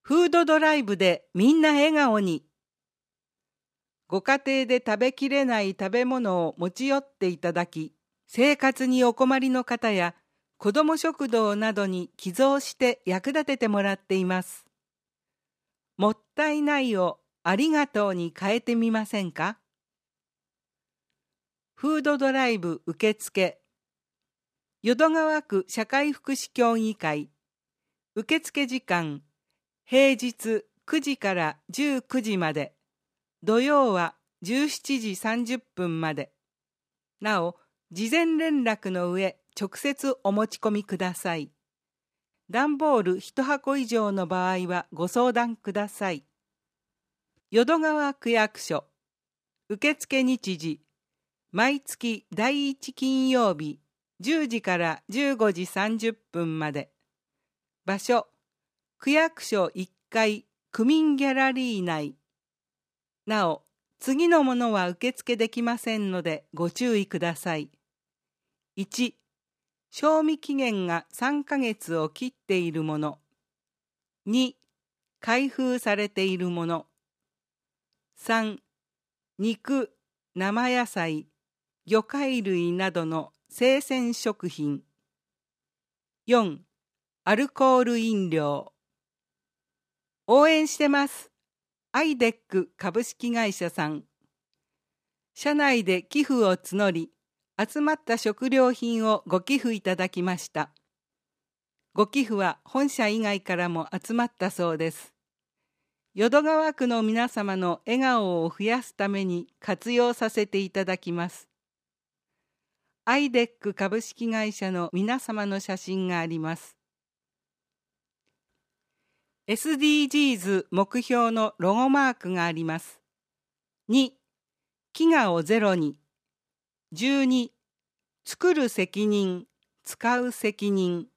フードドライブでみんな笑顔に。ご家庭で食べきれない食べ物を持ち寄っていただき、生活にお困りの方や子ども食堂などに寄贈して役立ててもらっています。もったいないをありがとうに変えてみませんか？フードドライブ受付、淀川区社会福祉協議会、受付時間、平日9時から19時まで、土曜は17時30分まで。なお、事前連絡の上、直接お持ち込みください。段ボール1箱以上の場合はご相談ください。淀川区役所、受付日時、毎月第1金曜日10時から15時30分まで。場所、区役所1階区民ギャラリー内。なお、次のものは受付できませんのでご注意ください。1、賞味期限が3ヶ月を切っているもの。2、開封されているもの。3、肉、生野菜、魚介類などの生鮮食品。4、アルコール飲料。応援してます。アイデック株式会社さん。社内で寄付を募り、集まった食料品をご寄付いただきました。ご寄付は本社以外からも集まったそうです。淀川区の皆様の笑顔を増やすために活用させていただきます。アイデック株式会社の皆様の写真があります。SDGs 目標のロゴマークがあります。2、飢餓をゼロに。12、作る責任、使う責任。